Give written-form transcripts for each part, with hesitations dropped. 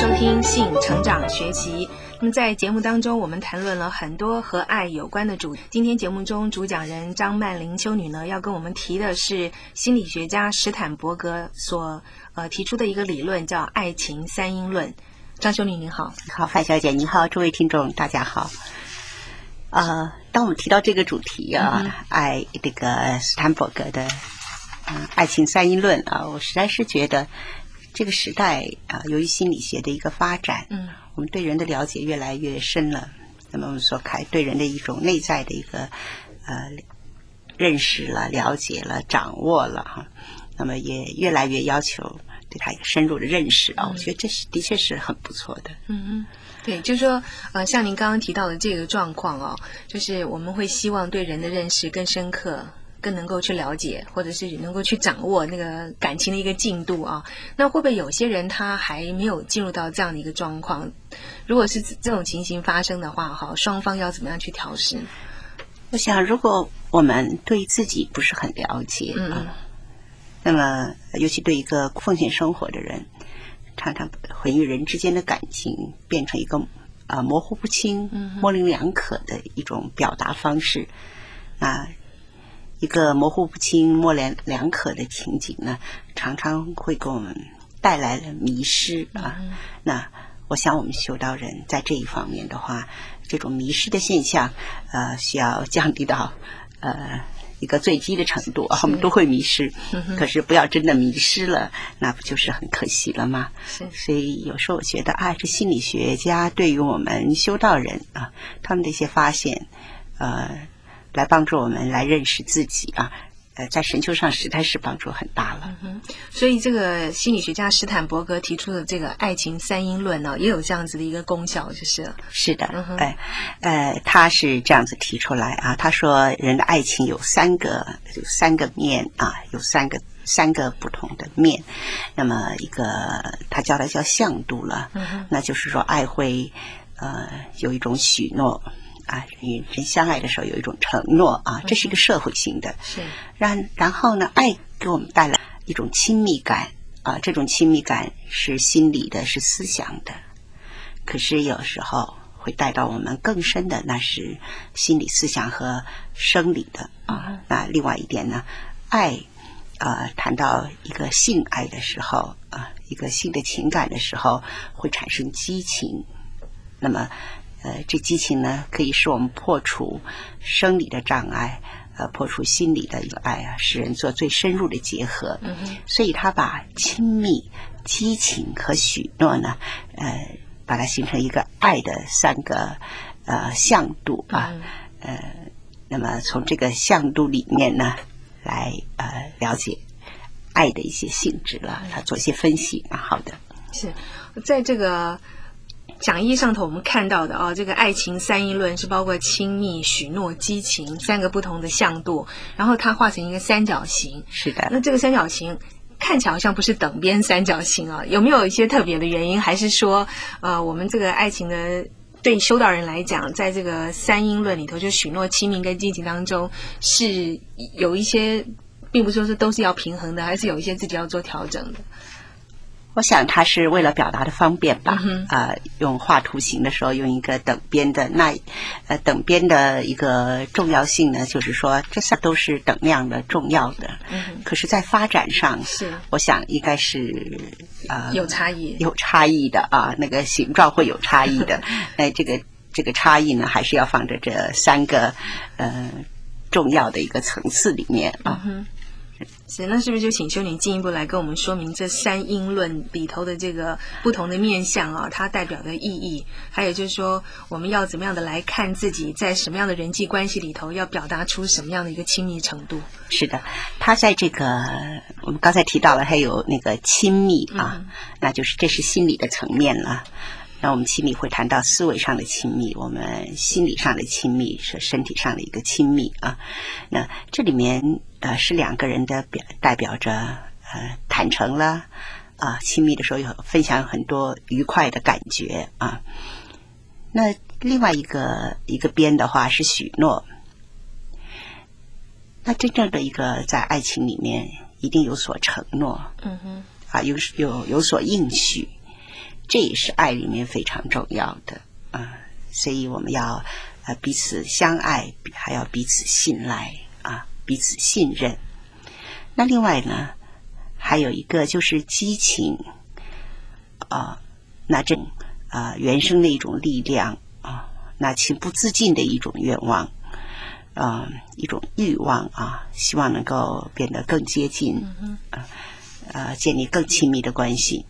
收听性成长学习。那么在节目当中，我们谈论了很多和爱有关的主题。今天节目中主讲人张曼玲修女呢，要跟我们提的是心理学家史坦伯格所提出的一个理论，叫爱情三因论。张修女您好。 好，范小姐你好，诸位听众大家好。当我们提到这个主题爱这个斯坦伯格的爱情三因论我实在是觉得这个时代由于心理学的一个发展，我们对人的了解越来越深了，那么我们所对人的一种内在的一个认识了、了解了、掌握了那么也越来越要求对他一个深入的认识我觉得这的确是很不错的。 对，就是说像您刚刚提到的这个状况就是我们会希望对人的认识更深刻，更能够去了解，或者是能够去掌握那个感情的一个进度那会不会有些人他还没有进入到这样的一个状况？如果是这种情形发生的话双方要怎么样去调试？ 我想如果我们对自己不是很了解那么尤其对一个奉献生活的人，常常会与人之间的感情变成一个模糊不清、模棱两可的一种表达方式。一个模糊不清、模棱两可的情景呢，常常会给我们带来了迷失那我想我们修道人在这一方面的话，这种迷失的现象需要降低到一个最低的程度我们都会迷失可是不要真的迷失了，那不就是很可惜了吗？所以有时候我觉得这心理学家对于我们修道人他们的一些发现来帮助我们来认识自己在神修上实在是帮助很大了所以这个心理学家史坦伯格提出的这个爱情三因论也有这样子的一个功效就是了。 是的他是这样子提出来他说人的爱情有三个面有三个不同的面。那么一个他叫它叫向度了那就是说爱会有一种许诺与人相爱的时候有一种承诺这是一个社会性的。 是。 然后呢，爱给我们带来一种亲密感这种亲密感是心理的，是思想的。可是有时候会带到我们更深的，那是心理、思想和生理的那另外一点呢，爱谈到一个性爱的时候一个性的情感的时候，会产生激情。那么这激情呢，可以使我们破除生理的障碍破除心理的一个爱使人做最深入的结合所以他把亲密、激情和许诺呢把它形成一个爱的三个向度那么从这个向度里面呢来了解爱的一些性质了，他做一些分析好的。 是在这个讲义上头我们看到的这个爱情三因论是包括亲密、许诺、激情三个不同的向度，然后它画成一个三角形。 是的。 那这个三角形看起来好像不是等边三角形有没有一些特别的原因？还是说我们这个爱情的对修道人来讲，在这个三因论里头，就许诺、亲密跟激情当中是有一些并不是说是都是要平衡的，还是有一些自己要做调整的？ 我想他是为了表达的方便吧用画图形的时候用一个等边的等边的一个重要性呢，就是说这三都是等量的重要的可是在发展上是我想应该是有差异的那个形状会有差异的这个差异呢还是要放在这三个重要的一个层次里面是，那是不是就请修女进一步来跟我们说明这三因论里头的这个不同的面向它代表的意义，还有就是说我们要怎么样的来看自己在什么样的人际关系里头要表达出什么样的一个亲密程度？是的， 他在这个我们刚才提到了还有那个亲密那就是这是心理的层面了。那我们亲密会谈到思维上的亲密，我们心理上的亲密是身体上的一个亲密那这里面是两个人的代表着坦诚了亲密的时候有分享很多愉快的感觉那另外一个边的话是许诺。那真正的一个在爱情里面一定有所承诺有所应许。 这也是爱里面非常重要的所以我们要彼此相爱，还要彼此信赖彼此信任。那另外呢，还有一个就是激情那这种原生的一种力量那情不自禁的一种愿望一种欲望希望能够变得更接近建立更亲密的关系。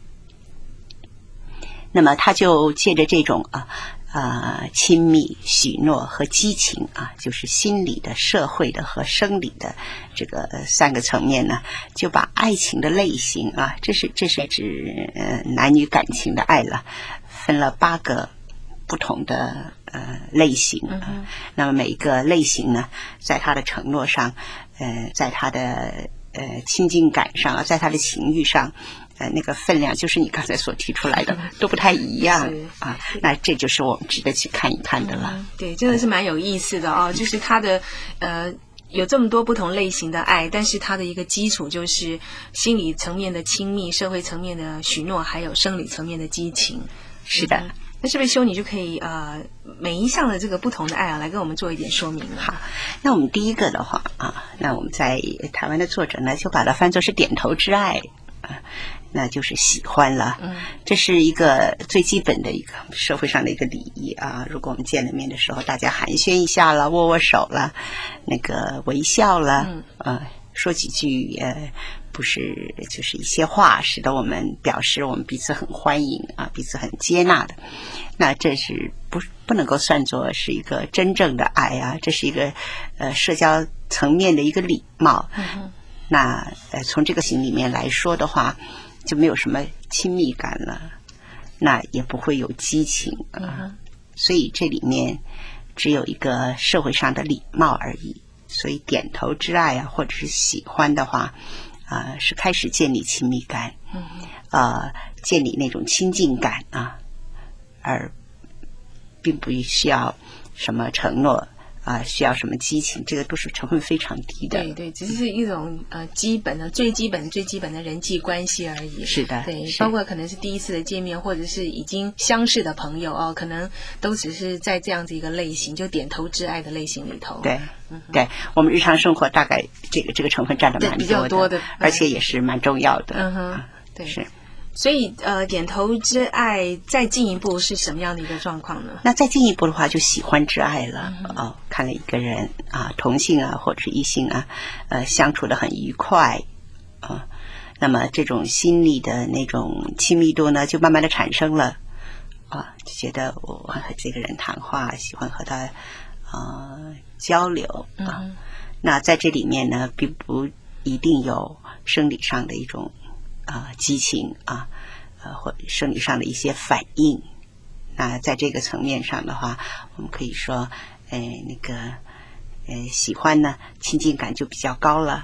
那么他就借着这种亲密、许诺和激情就是心理的、社会的和生理的这个3个层面呢，就把爱情的类型这是指男女感情的爱了，分了8个不同的类型那么每一个类型呢，在他的承诺上在他的亲近感上在他的情欲上那个分量就是你刚才所提出来的都不太一样那这就是我们值得去看一看的了对，真的是蛮有意思的就是他的有这么多不同类型的爱，但是它的一个基础就是心理层面的亲密，社会层面的许诺，还有生理层面的激情。 是的那是不是修女就可以每一项的这个不同的爱来跟我们做一点说明了？ 好，那我们第一个的话那我们在台湾的作者呢就把它翻作是点头之爱那就是喜欢了这是一个最基本的一个社会上的一个礼仪如果我们见了面的时候大家寒暄一下了，握握手了，那个微笑了说几句不是就是一些话，使得我们表示我们彼此很欢迎彼此很接纳的，那这是不能够算作是一个真正的爱这是一个社交层面的一个礼貌那从这个型里面来说的话，就没有什么亲密感了，那也不会有激情所以这里面只有一个社会上的礼貌而已。所以点头之爱或者是喜欢的话是开始建立亲密感建立那种亲近感而并不需要什么承诺需要什么激情，这个都是成分非常低的。 对对，只是一种基本的最基本的人际关系而已。 是的， 对，包括可能是第一次的见面，或者是已经相识的朋友可能都只是在这样子一个类型，就点头之爱的类型里头。 对，对，我们日常生活大概这个成分占的蛮比较多的， 而且也是蛮重要的。 对， 是。 所以点头之爱再进一步是什么样的一个状况呢？ 那再进一步的话就喜欢之爱了看了一个人同性或者是异性相处得很愉快那么这种心理的那种亲密度呢就慢慢的产生了就觉得我和这个人谈话，喜欢和他交流那在这里面呢并不一定有生理上的一种激情或者生理上的一些反应。那在这个层面上的话，我们可以说那个喜欢呢亲近感就比较高了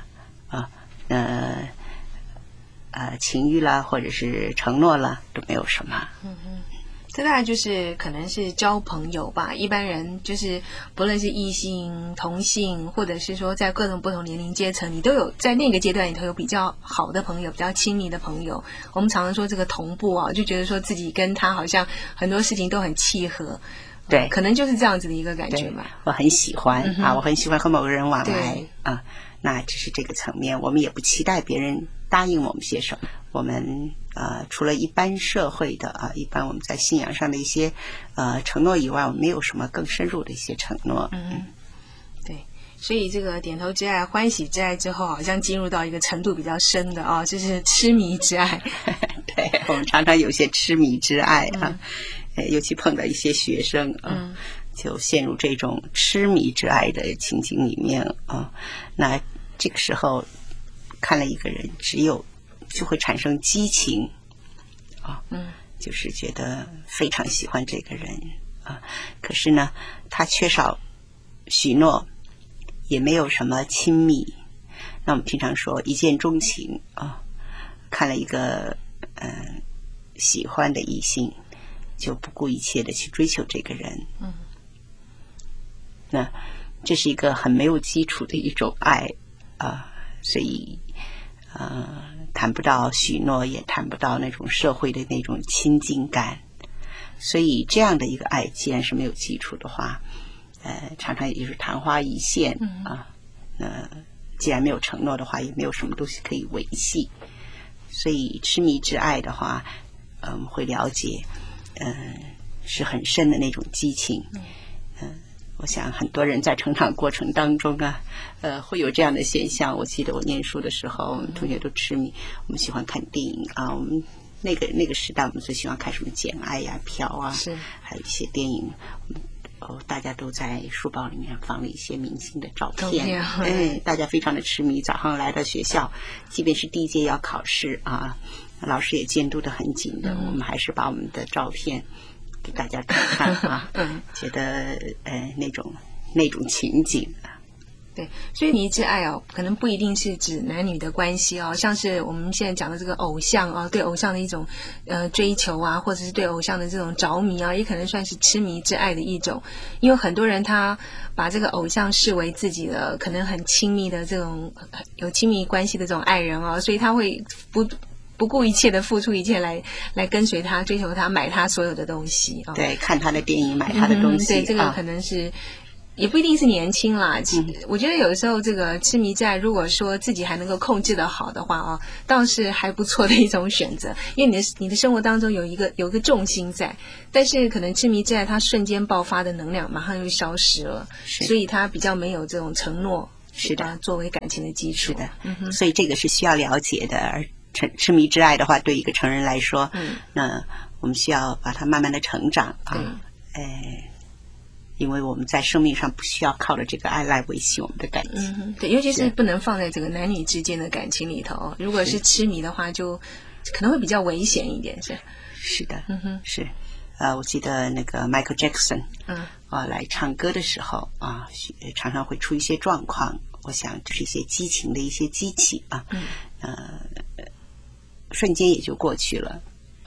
情欲啦或者是承诺啦都没有什么这大概就是可能是交朋友吧，一般人就是不论是异性、同性，或者是说在各种不同年龄阶层，你都有在那个阶段里头有比较好的朋友，比较亲密的朋友。我们常常说这个同步就觉得说自己跟他好像很多事情都很契合。 对， 可能就是这样子的一个感觉吧。 我很喜欢我很喜欢和某个人往来那只是这个层面，我们也不期待别人答应我们些什么。我们除了一般社会的一般我们在信仰上的一些承诺以外，我们没有什么更深入的一些承诺对，所以这个点头之爱、欢喜之爱之后，好像进入到一个程度比较深的就是痴迷之爱对，我们常常有些痴迷之爱尤其碰到一些学生就陷入这种痴迷之爱的情景里面那这个时候看了一个人就会产生激情就是觉得非常喜欢这个人可是呢他缺少许诺，也没有什么亲密。那我们平常说一见钟情看了一个喜欢的异性，就不顾一切的去追求这个人那这是一个很没有基础的一种爱所以谈不到许诺，也谈不到那种社会的那种亲近感。所以这样的一个爱既然是没有基础的话，常常也就是昙花一现啊。既然没有承诺的话，也没有什么东西可以维系。所以痴迷之爱的话，会了解，是很深的那种激情。我想很多人在成长过程当中啊，会有这样的现象。我记得我念书的时候，我们同学都痴迷，我们喜欢看电影啊。我们那个时代，我们最喜欢看什么《简爱》呀、《飘》啊， 是还有一些电影。大家都在书包里面放了一些明星的照片，大家非常的痴迷。早上来到学校，即便是第一届要考试啊，老师也监督得很紧的，我们还是把我们的照片给大家看啊，觉得那种情景。 对，所以迷之爱哦，可能不一定是指男女的关系哦，像是我们现在讲的这个偶像啊，对偶像的一种追求啊，或者是对偶像的这种着迷啊，也可能算是痴迷之爱的一种。因为很多人他把这个偶像视为自己的可能很亲密的这种有亲密关系的这种爱人啊，所以他会不顾一切的付出一切来跟随他、追求他、买他所有的东西啊。 对，看他的电影，买他的东西。 对，这个可能是。也不一定是年轻啦，我觉得有的时候这个痴迷之爱，如果说自己还能够控制得好的话啊，倒是还不错的一种选择。因为你的生活当中有一个重心在，但是可能痴迷之爱它瞬间爆发的能量马上就消失了，所以它比较没有这种承诺， 是的， 作为感情的基础。 是的，所以这个是需要了解的。而痴迷之爱的话，对一个成人来说，那我们需要把它慢慢的成长啊，因为我们在生命上不需要靠着这个爱来维系我们的感情。 对，尤其是不能放在这个男女之间的感情里头。如果是痴迷的话，就可能会比较危险一点， 是的，是。我记得那个 Michael Jackson，来唱歌的时候啊，常常会出一些状况。我想这是一些激情的一些激起啊，瞬间也就过去了。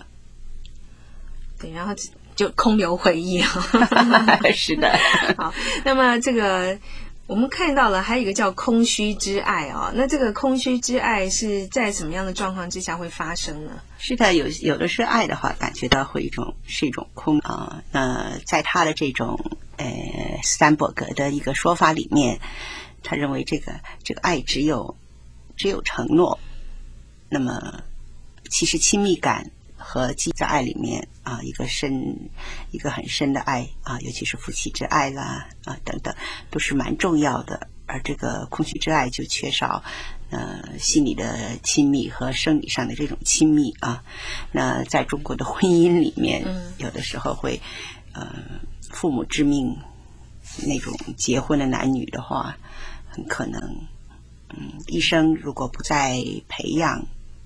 对，然后就空留回忆啊。 是的。 好，那么这个我们看到了还有一个叫空虚之爱啊，那这个空虚之爱是在什么样的状况之下会发生呢？ 是的，有的是爱的话，感觉到是一种空啊。在他的这种斯坦伯格的一个说法里面，他认为这个爱只有承诺。那么其实亲密感和在爱里面啊，一个很深的爱啊，尤其是夫妻之爱啦啊等等，都是蛮重要的。而这个空虚之爱就缺少心理的亲密和生理上的这种亲密啊。那在中国的婚姻里面，有的时候会父母之命那种结婚的男女的话，很可能一生如果不再培养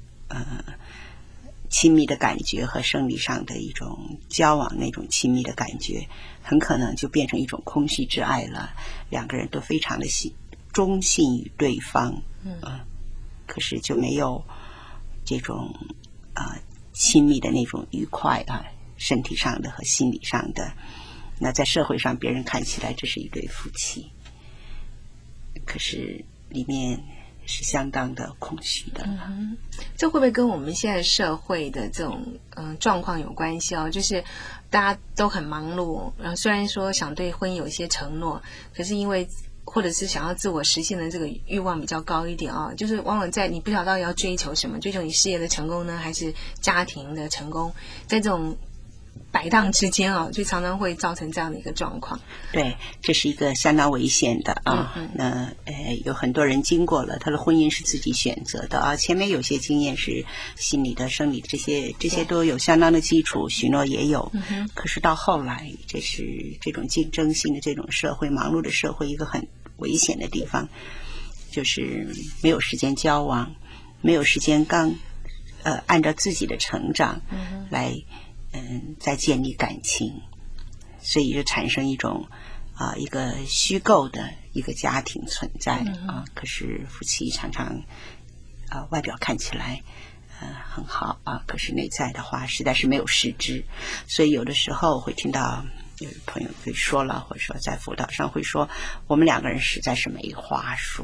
亲密的感觉和生理上的一种交往，那种亲密的感觉很可能就变成一种空虚之爱了。两个人都非常的忠信于对方，可是就没有这种亲密的那种愉快啊，身体上的和心理上的。那在社会上别人看起来这是一对夫妻，可是里面是相当的空虚的。 这会不会跟我们现在社会的这种状况有关系哦？就是大家都很忙碌，然后虽然说想对婚姻有一些承诺，可是因为或者是想要自我实现的这个欲望比较高一点啊，就是往往在你不晓得要追求什么，追求你事业的成功呢，还是家庭的成功，在这种摆荡之间啊，就常常会造成这样的一个状况。 对，这是一个相当危险的啊。那有很多人经过了，他的婚姻是自己选择的啊。前面有些经验是心理的、生理的，这些都有相当的基础，许诺也有。可是到后来，这是这种竞争性的这种社会、忙碌的社会，一个很危险的地方，就是没有时间交往，没有时间按照自己的成长来。在建立感情，所以就产生一种一个虚构的一个家庭存在啊。可是夫妻常常外表看起来很好啊，可是内在的话实在是没有实质。所以有的时候会听到有朋友会说了，或者说在辅导上会说，我们两个人实在是没话说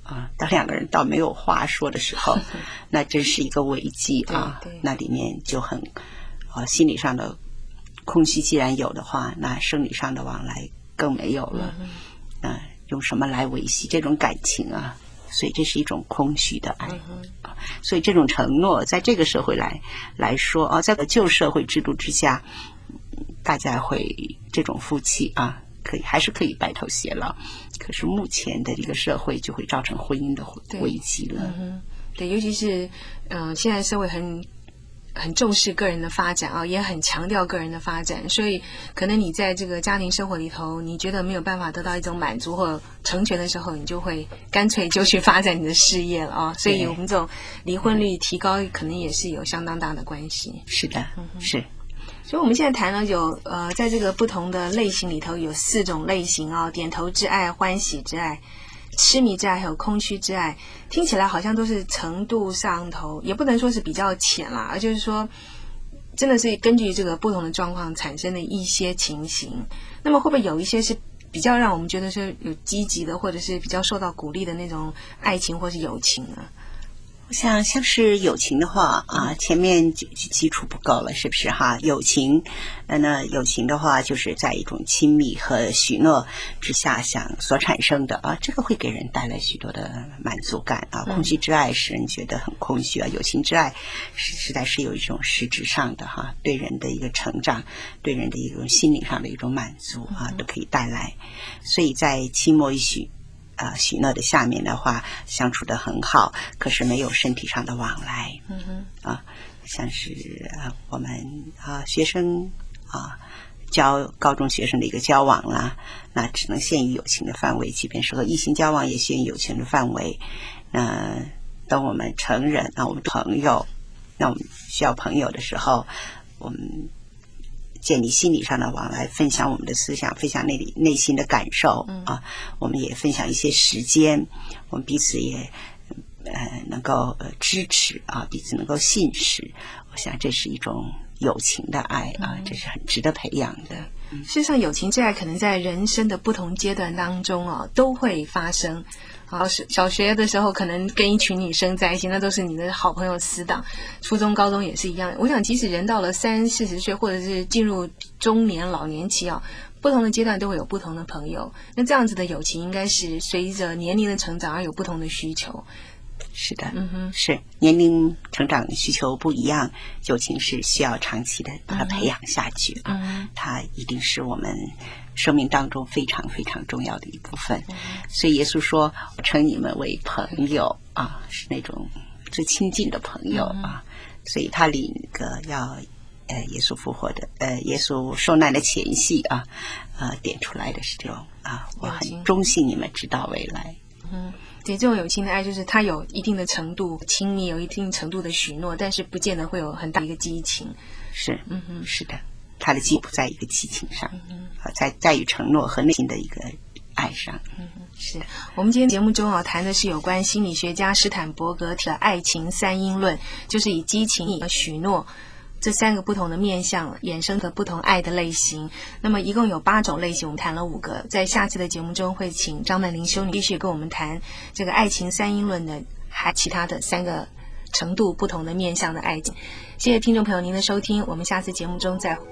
当两个人到没有话说的时候，那真是一个危机啊！ 对， 那里面就很心理上的空虚既然有的话，那生理上的往来更没有了。用什么来维系这种感情啊？所以这是一种空虚的爱。所以这种承诺在这个社会来说在旧社会制度之下，大家会这种夫妻还是可以白头偕老，可是目前的这个社会就会造成婚姻的危机了。 对，尤其是现在社会很重视个人的发展也很强调个人的发展，所以可能你在这个家庭生活里头，你觉得没有办法得到一种满足或成全的时候，你就会干脆就去发展你的事业了所以我们这种离婚率提高，可能也是有相当大的关系。 是的，是。 所以我们现在谈了在这个不同的类型里头有4种类型点头之爱、欢喜之爱、痴迷之爱还有空虚之爱，听起来好像都是程度上头，也不能说是比较浅啦，而就是说真的是根据这个不同的状况产生的一些情形。那么会不会有一些是比较让我们觉得是有积极的，或者是比较受到鼓励的那种爱情或是友情呢？ 我想像是友情的话前面基础不够了，是不是友情那友情的话就是在一种亲密和许诺之下所产生的这个会给人带来许多的满足感空虚之爱使人觉得很空虚友情之爱实在是有一种实质上的对人的一个成长，对人的一种心灵上的一种满足都可以带来。所以在期末许诺的下面的话相处得很好，可是没有身体上的往来像是我们学生教高中学生的一个交往啦，那只能限于友情的范围，即便是和异性交往也限于友情的范围。等我们成人我们朋友，那我们需要朋友的时候，我们建立心理上的往来，分享我们的思想，分享内心的感受我们也分享一些时间，我们彼此也能够支持彼此能够信实。我想这是一种友情的爱这是很值得培养的。 事实上友情之爱可能在人生的不同阶段当中都会发生小学的时候可能跟一群女生在一起，那都是你的好朋友死党，初中高中也是一样。我想即使人到了30-40岁，或者是进入中年老年期不同的阶段都会有不同的朋友，那这样子的友情应该是随着年龄的成长而有不同的需求。 是的是年龄成长需求不一样，友情是需要长期的把它培养下去它一定是我们生命当中非常非常重要的一部分所以耶稣说我称你们为朋友是那种最亲近的朋友所以他里个要耶稣复活的耶稣受难的前夕点出来的是这种我很忠信你们直到未来对，这种友情的爱就是它有一定的程度亲密，有一定程度的许诺，但是不见得会有很大的一个激情。 是是的，它的基不在一个激情上在于承诺和内心的一个爱上是我们今天节目中谈的是有关心理学家史坦伯格的爱情3因论，就是以激情、以许诺这3个不同的面向衍生的不同爱的类型。那么一共有8种类型，我们谈了5个。在下次的节目中会请张曼玲修女继续跟我们谈这个爱情3因论的还其他的3个程度不同的面向的爱情。谢谢听众朋友您的收听，我们下次节目中再会。